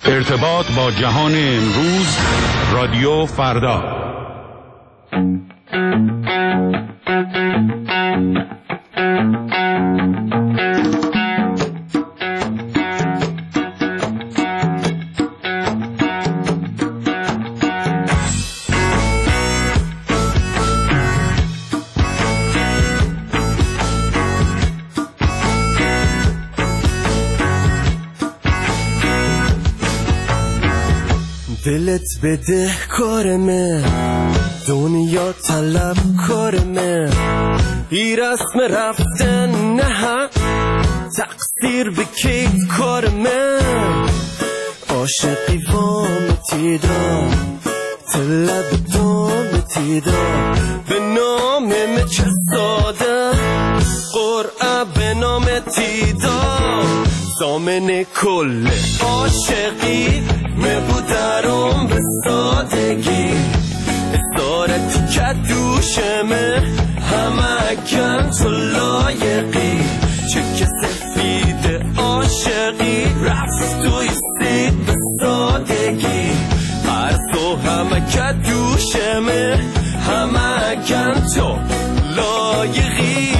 ارتباط با جهان امروز، رادیو فردا. دلت بده کارمه، دنیا طلب کارمه، ای رسم رفتن نه تقصیر بکیت کارمه، عاشقی وامتی دا طلب دامتی دا، به نام چه ساده قرعه به نامتی دا، زامن کل عاشقی مبودرم به سادگی، اسارتی که دوشمه همه کن تو لایقی، چک سفید عاشقی رفت و ایستید به سادگی، هر تو همه که دوشمه همه کن تو لایقی،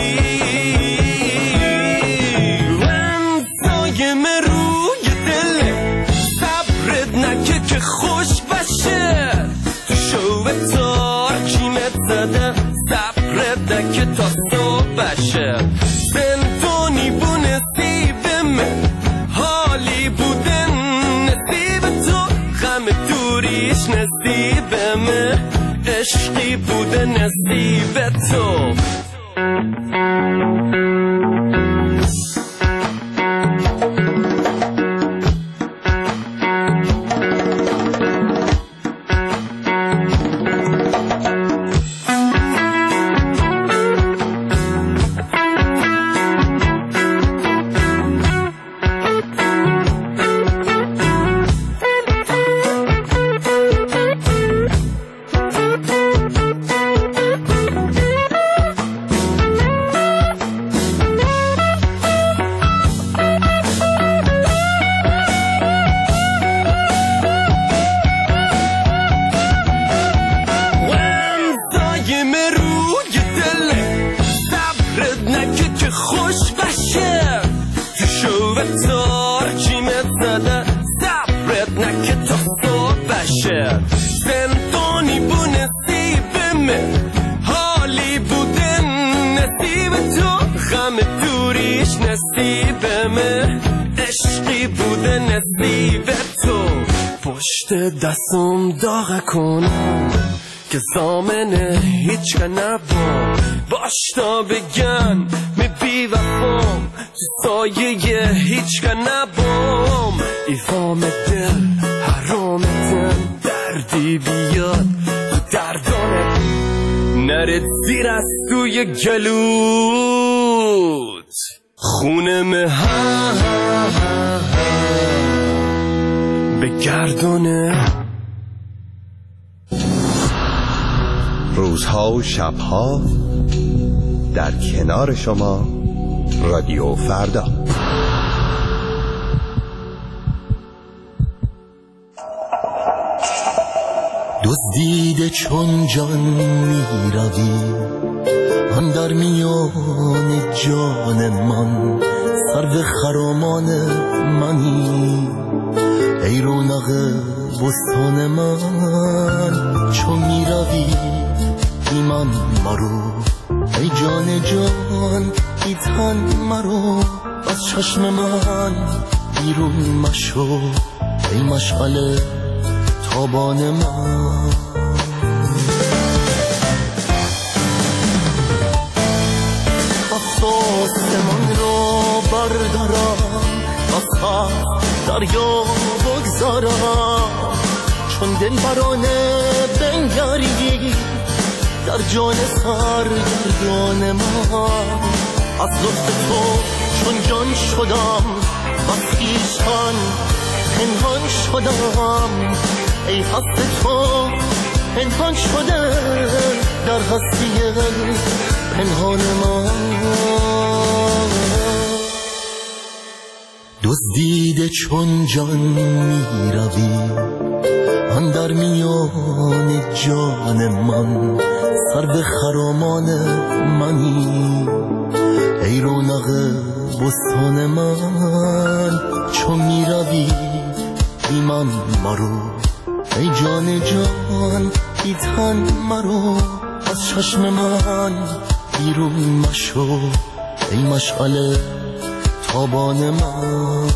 که خوش بشه تو شو تارکیمت زده، صبرت نکه تا صبح بشه، زندونی بو نصیبمه، حالی بودن نصیب تو، غم دوریش نصیبمه، عشقی بوده نصیب تو. زندانی بو نصیبمه، حالی بودن نصیب تو، غم دوریش نصیبمه، عشقی بوده نصیب تو. پشت دستم داغ کنم که زامنه هیچ که نبام، باش تا بگن می بی وفام، تو سایه هیچ که نبام، ایفام دل حرامتن، دردی بیاد تو دردانه نرد زیر از توی گلوت، خونه به گردانه. روزها و شبها در کنار شما، رادیو فردا. دزدیده چون جان می روی، هم در میان جان من، سرو خرامان منی، ای رونق بستان من، چون می روی بی من مرو، ای جان جان ای تن مرو، از چشم من بیرون مشو، ای مشعل تابان من. آسمان رو بردارم، از خط دریا بگذارم، چون دل برانه بنگری در جان سرگردان من، از لطف تو چون جان شدم، از خویشتن پنهان شدم، ای هست تو پنهان شده در هستی پنهان من. دزدیده چون جان می روی اندر میان جان من، سرو خرامان منی ای رونق بستان من. چون می روی بی من مرو ای جان جان، بی تن مرو از چشم من بیرون مشو ای مشعل تابان من.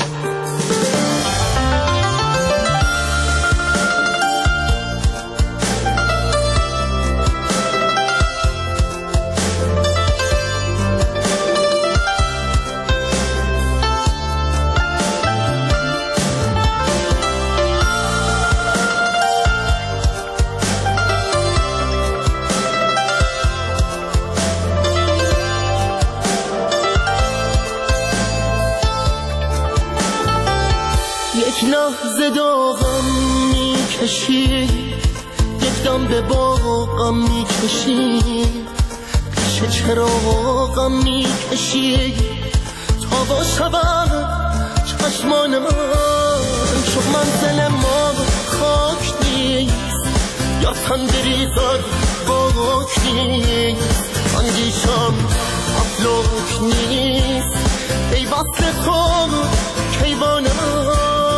یک لحظه داغم میکشی، یک دم به باغم میکشی، پیش چراغم میکشی تا با شود چشمان من. چون منزل ما خاک نیست یا تن بریزد باک نیست، اندیشم افلاک نیست ای وصل تو کیوان من.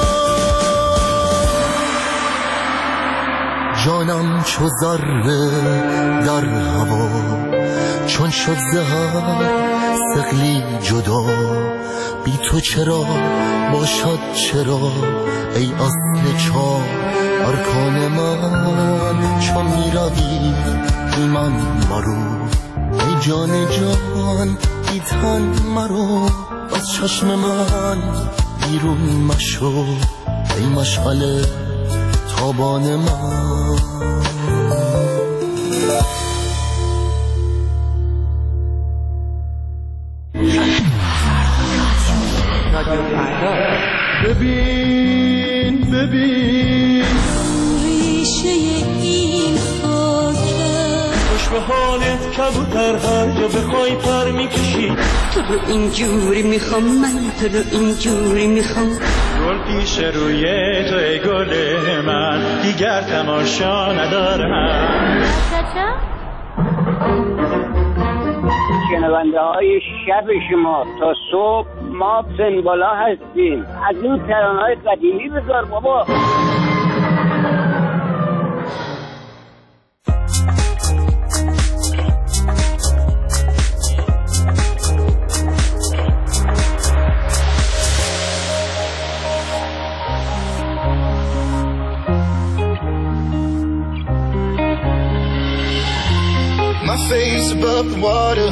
جانم چو ذره در هوا، چون شد زهر ثقلی جدا، بی تو چرا باشد چرا ای اصل چار ارکان من. چون می روی بی من مرو ای جان جان، بی تن مرو از چشم من بیرون مشو ای مشعل تابان من. ببین ببین ریشه این خاکه، خوش به حالت کبوتر هر جا بخوای پر میکشی. تو رو اینجوری میخوام من، تو رو اینجوری میخوام. گل پیش روی تو ای گل من، دیگر تماشا ندارم. شنونده های شب شما تا صبح ما سنبالا هستیم. از این ترانه‌های قدیمی بذار بابا. My face above the water,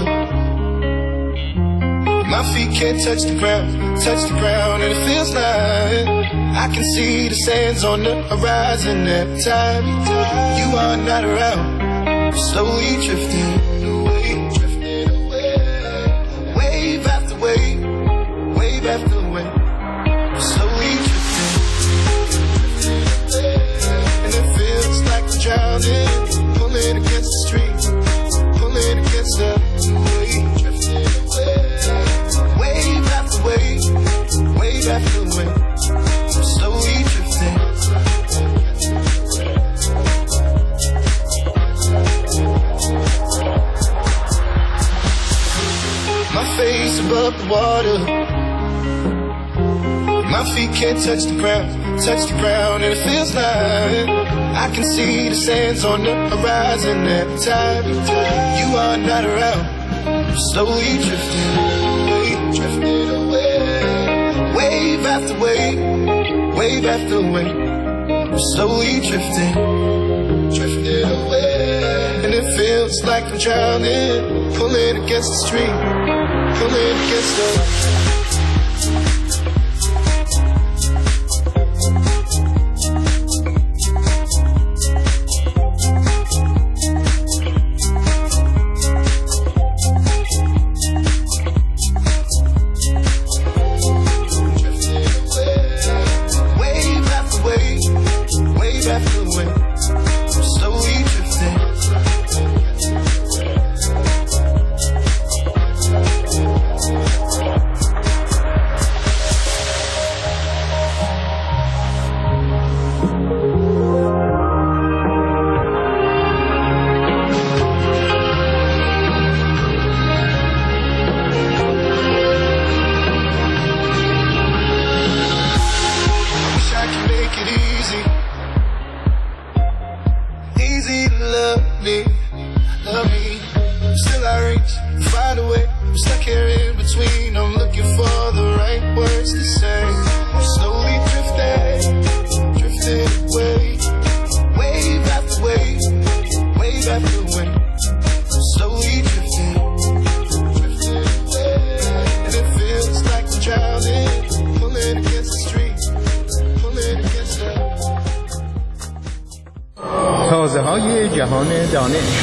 my feet can't touch the ground, and it feels like I can see the sands on the horizon every time you are not around. Slowly drifting away, wave after wave, wave after wave. Slowly drifting, and it feels like I'm drowning, pulling against the stream. Against the wave, drifting away, wave after wave, wave after wave, slowly drifting. My face above the water, my feet can't touch the ground, and it feels like I can see the sands on the horizon every time you are not around. Slowly drifting away, wave after wave, wave after wave. Slowly drifting away, and it feels like I'm drowning, pulling against the stream, pulling against the. رسانه‌های جهان دانش.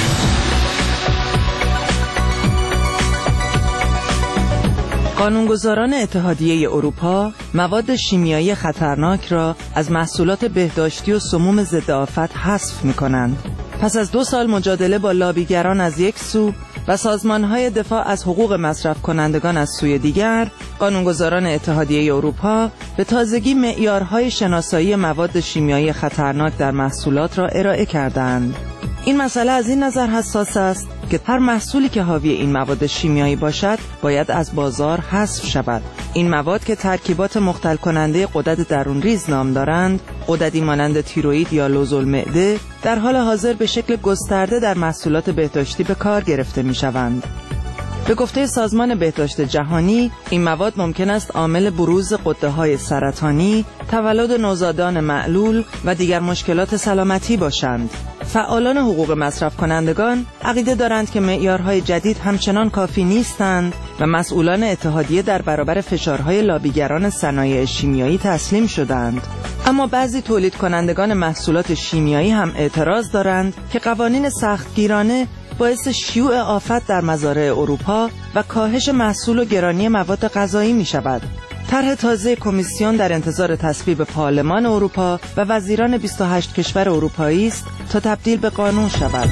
قانونگذاران اتحادیه اروپا مواد شیمیایی خطرناک را از محصولات بهداشتی و سموم ضد آفت حذف می‌کنند. پس از 2 سال مجادله با لابیگران از یک سو و سازمان‌های دفاع از حقوق مصرف کنندگان از سوی دیگر، قانونگذاران اتحادیه اروپا به تازگی معیارهای شناسایی مواد شیمیایی خطرناک در محصولات را ارائه کردند. این مسئله از این نظر حساس است که هر محصولی که حاوی این مواد شیمیایی باشد باید از بازار حذف شود. این مواد که ترکیبات مختل کننده غدد درونریز نام دارند، غددی مانند تیروئید یا لوزالمعده، در حال حاضر به شکل گسترده در محصولات بهداشتی به کار گرفته می شوند. به گفته سازمان بهداشت جهانی، این مواد ممکن است عامل بروز غده‌های سرطانی، تولد نوزادان معلول و دیگر مشکلات سلامتی باشند. فعالان حقوق مصرف کنندگان عقیده دارند که معیارهای جدید همچنان کافی نیستند و مسئولان اتحادیه در برابر فشارهای لابیگران صنایع شیمیایی تسلیم شدند. اما بعضی تولید کنندگان محصولات شیمیایی هم اعتراض دارند که قوانین سختگیرانه باعث شیوع آفت در مزارع اروپا و کاهش محصول و گرانی مواد غذایی می شود. طرح تازه کمیسیون در انتظار تصویب پارلمان اروپا و وزیران 28 کشور اروپایی است تا تبدیل به قانون شود.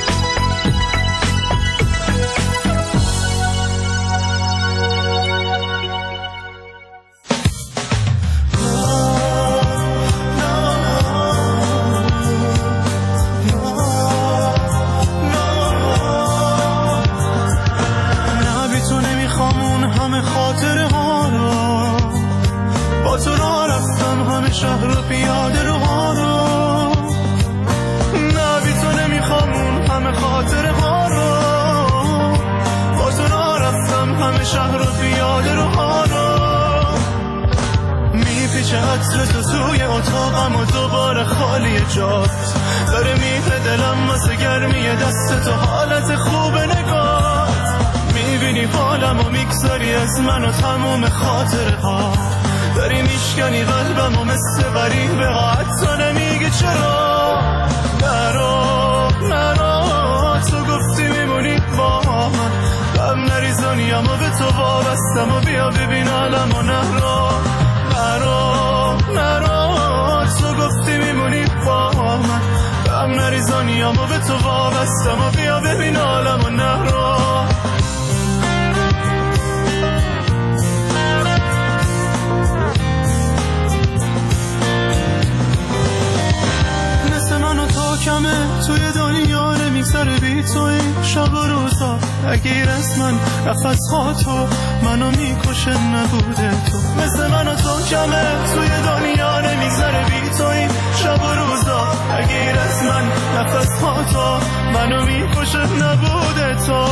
شهر و پیاده روها رو، نه بی تو نمیخوام اون همه خاطره ها رو، با تو را رفتم همه شهر و پیاده روها رو، میپیچه عطر تو توی اتاقم و دوباره خالی جات، داره میره دلم واسه گرمی دست تو، حالت خوب نگات، میبینی حالم و میگذاری از من و تموم خاطره ها، داری میشکنی قلبم و مثل غریبه ها، حتی نمیگی چرا. نرو تو گفتی میمونی با من، غم نریزانیم و به تو وابستم و بیا ببین عالم و نرو تو گفتی میمونی با من، غم نریزانیم و به تو وابستم و بیا ببین عالم و نرو. کمه توی دنیا نمیگذره بی تو، این شب و روزا اگیر از من نفس ها تو منو میکشه نبوده تو، مثل من و تو کمه توی دنیا نمیگذره بی تو، این شب و روزا اگیر از من نفس ها تو منو میکشه نبوده تو.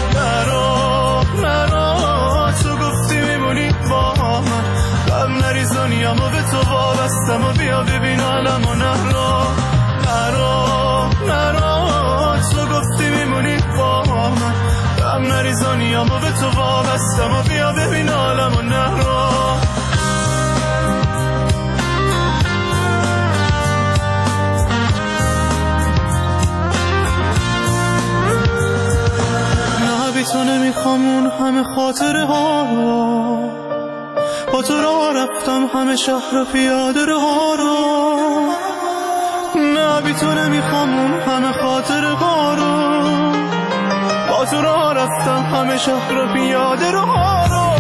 نرو تو گفتی میمونی با من، غم نریزانیم و به تو وابستم و بیا ببین عالم و نرو تو گفتی میمونی با من، غم نریزانیم و به تو وابستم و بیا ببین عالم و نرو. نه بی تو نمیخوام اون همه خاطره ها رو، با تو را رفتم همه شهر و پیاده ها رو، نه بی تو نمیخوام اون همه خاطره ها رو، با تو را رفتم همه شهر و پیاده روها رو،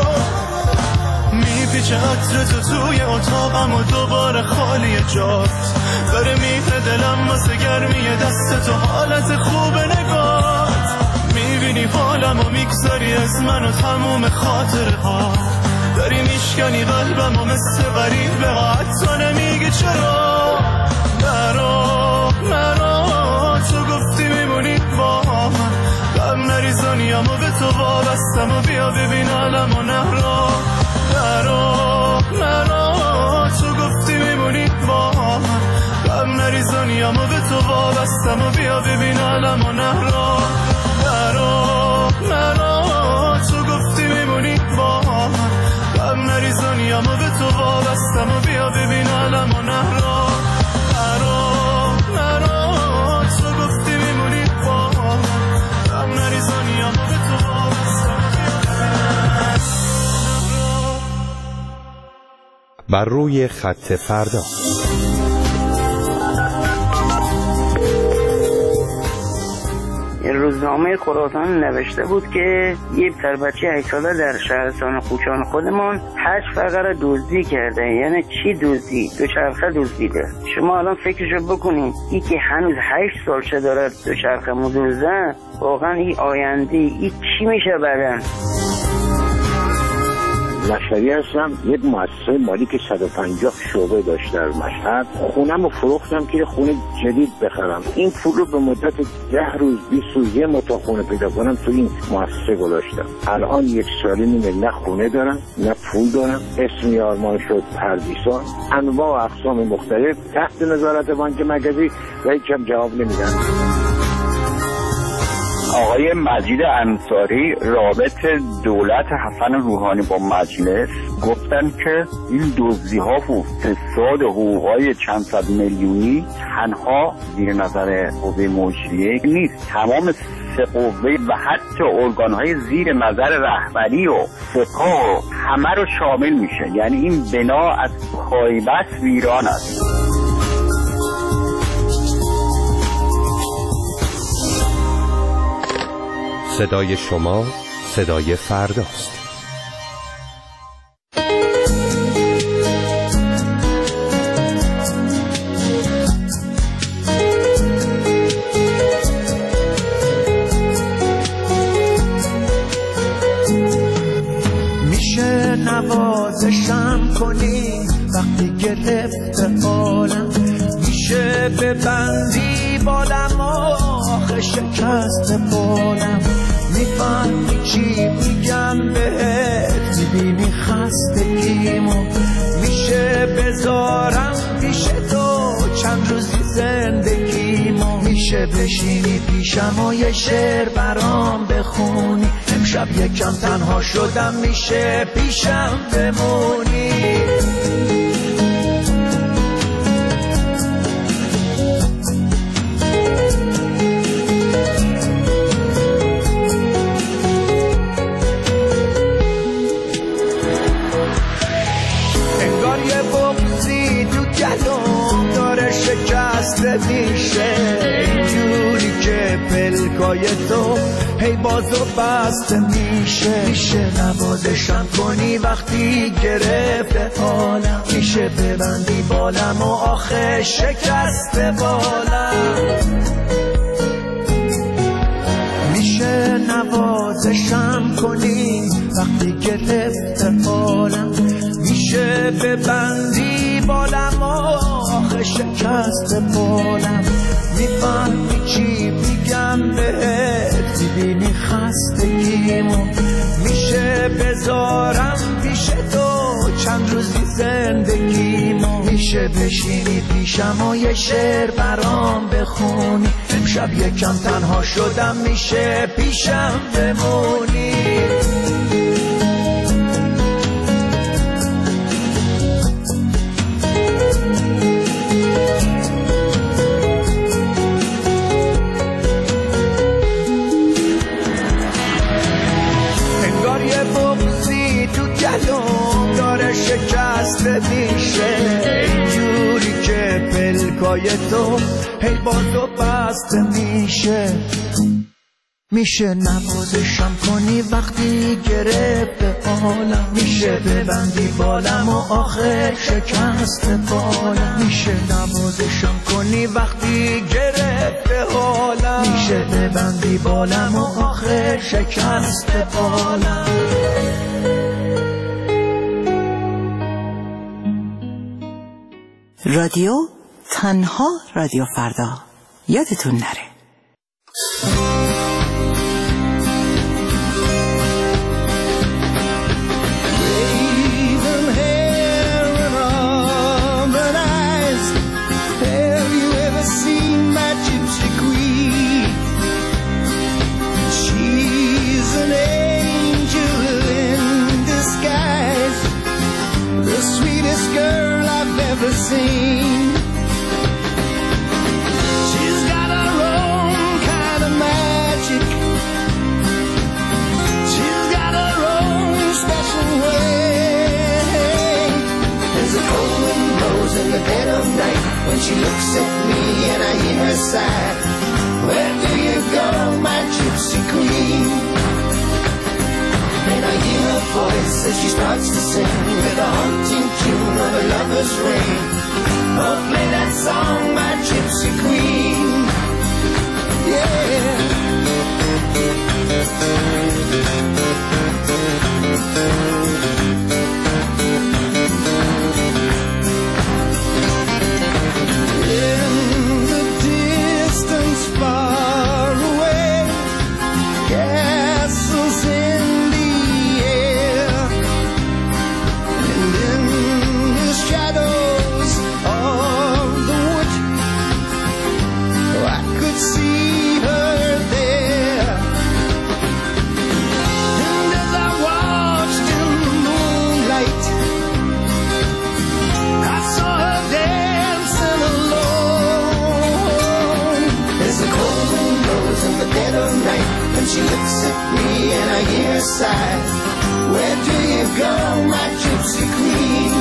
میپیچه عطر تو توی اتاقم و دوباره خالی جات، داره میره دلم واسه گرمی دست تو، حالت خوب نگات، میبینی حالم و میگذاری از من و تموم خاطره ها، داری میشکنی قلبم و مثل غریبه ها، حتی نمیگی چرا. نرو تو گفتی میمونی با من، غم نریزانیم و به تو وابستم و بیا ببین عالم و نرو تو گفتی میمونی با من، غم نریزانیم و به تو وابستم و بیا ببین عالم و نرو تو گفتی میمونی با من، غم نریزانیم و به تو وابستم و بیا ببین عالم و نرو بر روی خط فردا. روزنامه خراسان نوشته بود که یه پسر بچه 8 ساله در شهرستان خوچان خودمان 8 فقره دزدی کرده. یعنی چی دزدی؟ دوچرخه دزدیده. شما الان فکرشو بکنید، این که هنوز 8 سالشه داره دوچرخه مدوزه، واقعا این آینده این چی میشه بعدن؟ مشهدی هستم، یک مؤسسه مالی که 150 شعبه داشت در مشهد. خونم رو فروختم که خونه جدید بخرم. این پول رو به مدت 10 روز 20 روز یه متا خونه پیدا کنم تو این مؤسسه گذاشتم. الان 1 سال نیمه نه خونه دارم نه پول دارم. اسمی آرمان شد پردیسان، انواع و اقسام مختلف تحت نظارت بانک مرکزی و هیچم جواب نمیدن. آقای مجید انصاری رابط دولت حسن روحانی با مجلس گفتن که این دزدی ها و فساد حقوقای چند صد میلیونی تنها زیر نظر قوه مجریه نیست، تمام 3 قوه و حتی ارگان های زیر نظر رهبری و سپاه و همه رو شامل میشه. یعنی این بنا از پایبست ویران است. صدای شما صدای فرداست. میشه نوازشم کنی وقتی گرفته حالم، میشه ببندی بالم آخه شکست بالم. میفهمی چی میگم بهت، میبینی خستگیمو، میشه بذارم پیش تو چند روزی زندگیمو، میشه بشینی پیشم و یه شعر برام بخونی، امشب یکم تنها شدم میشه پیشم بمونی. میشه اینجوری که پلکای تو هی بازو بسته میشه، میشه نوازشم کنی وقتی گرفته حالم، میشه ببندی بالم و آخه شکست بالم، میشه نوازشم کنی وقتی گرفته حالم، میشه ببندی بالم و آخه شکست بالم. میفهمی چی میگم بهت، میبینی خستگیمو، میشه بذارم پیش تو چند روزی زندگیمو، میشه بشینی پیشم و یه شعر برام بخونی، امشب یکم تنها شدم میشه پیشم بمونی. داره شکست میشه اینجوری که پلکای تو هی بازو بسته میشه، میشه نوازشم کنی وقتی گرفته حالم، میشه ببندی بالم و آخر شکست بالم، میشه نوازشم کنی وقتی گرفته حالم، میشه ببندی بالم و آخر شکست بالم. رادیو تنها رادیو فردا، یادتون نره. She's got her own kind of magic. She's got her own special way. There's a goes in the dead of night when she looks at me and I hear her sigh. Where do you go, my gypsy queen? And I hear her voice as she starts to sing with a haunting tune of a lover's ring. Oh, play that song, my gypsy queen. Yeah. In the distance far away, castles in the air, and in the shadows of the wood, I could see her there. And as I watched in the moonlight, I saw her dancing alone. As the cold wind blows in the dead of night, and she looks at me and I hear her sigh. Where do you go, my gypsy queen?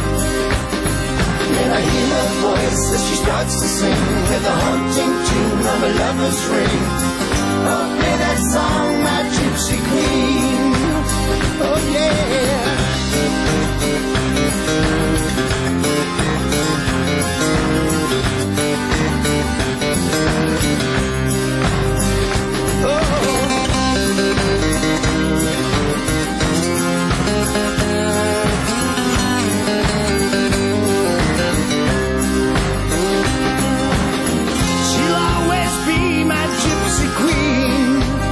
And I hear her voice as she starts to sing with a haunting tune of a lover's ring. Oh, play that song, my gypsy queen. Oh, yeah. She'll always be my gypsy queen,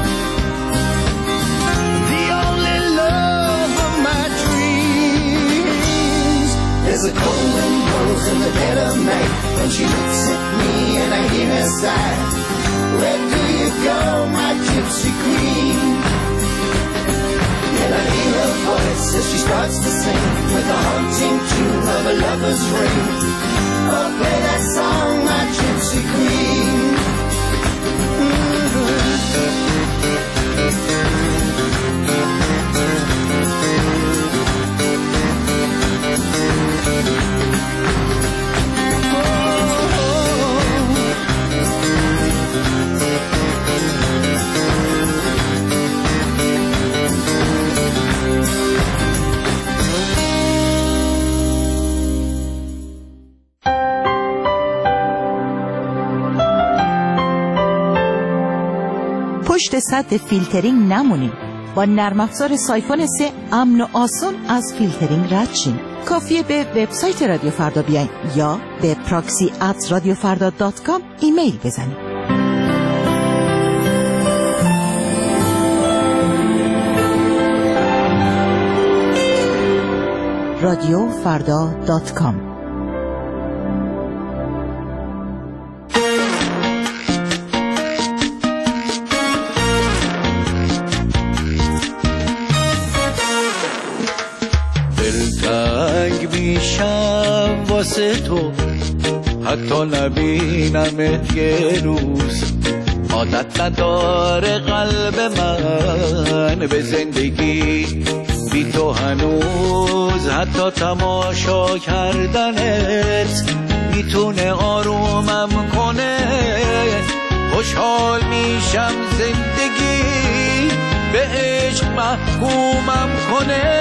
the only love of my dreams. There's a cold wind blows in the dead of night when she looks at me and I hear her sigh. Where do you go, my gypsy queen? And I hear her voice as she starts to sing with a haunting tune of a lover's ring. Oh, play that song, my gypsy queen. پشت سد فیلترینگ نمونیم. با نرم افزار سایفون 3 امن و آسان از فیلترینگ رد شیم. کافیه به وبسایت رادیو فردا بیاین یا به proxy@radiofarda.com ایمیل بزنید. radiofarda.com. دلتنگ میشم واسه تو، حتی نبینمت یه روز. عادت نداره قلب من به زندگی بی تو هنوز، حتی تماشا کردنت میتونه آرومم کنه. خوشحال میشم زندگی به عشق محکومم کنه.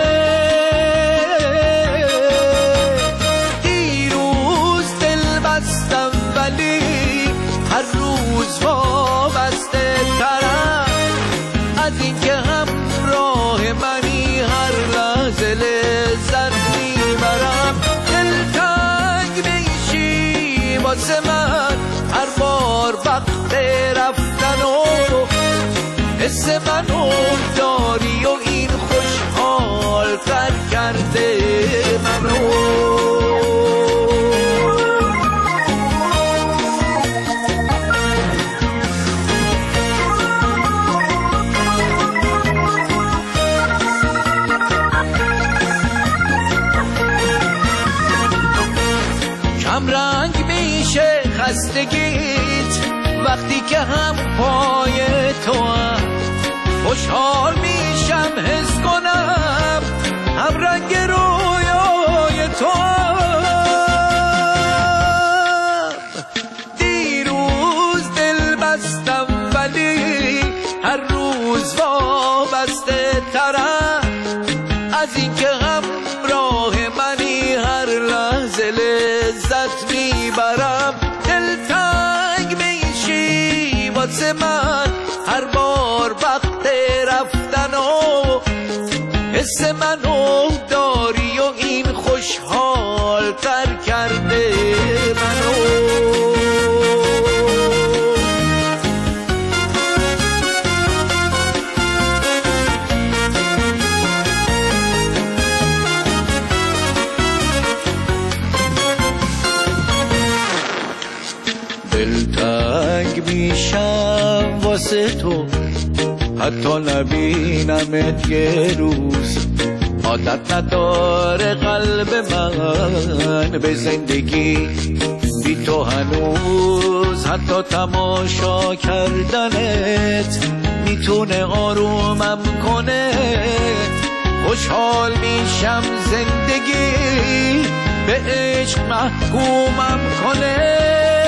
دیروز دل بستم ولی هر روز وابسته ترم از اینکه همراه منی، هر لحظه لذت میبرم. دلتنگ میشی واسه من هر بار وقت رفتن و حس منو داری و این خوشحال تر کرده منو. کم رنگ میشه خستگیت وقتی که هم پای تو هم. خوشحال میشم حس کنم هم رنگ رویای تو هم. یادت میبرم، دلتنگ میشی واسه من هر بار وقت رفتن و حس منو داری و این خوشحال تر کرده منو. دلتنگ میشم واسه تو حتی نبینمت یه روز، عادت نداره قلب من به زندگی بی تو هنوز، حتی تماشا کردنت میتونه آرومم کنه، خوشحال میشم زندگی به عشق محکومم کنه.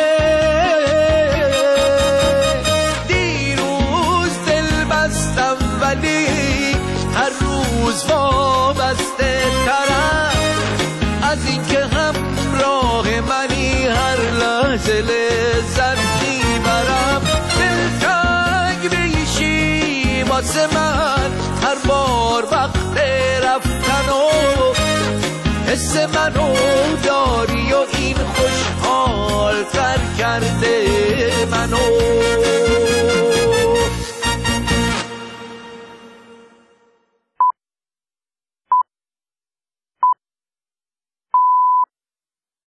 ولی هر روز وابسته ترم از این که همراه منی، هر لحظه لذت میبرم. دلتنگ میشی واسه من هر بار وقت رفتن و حس منو داری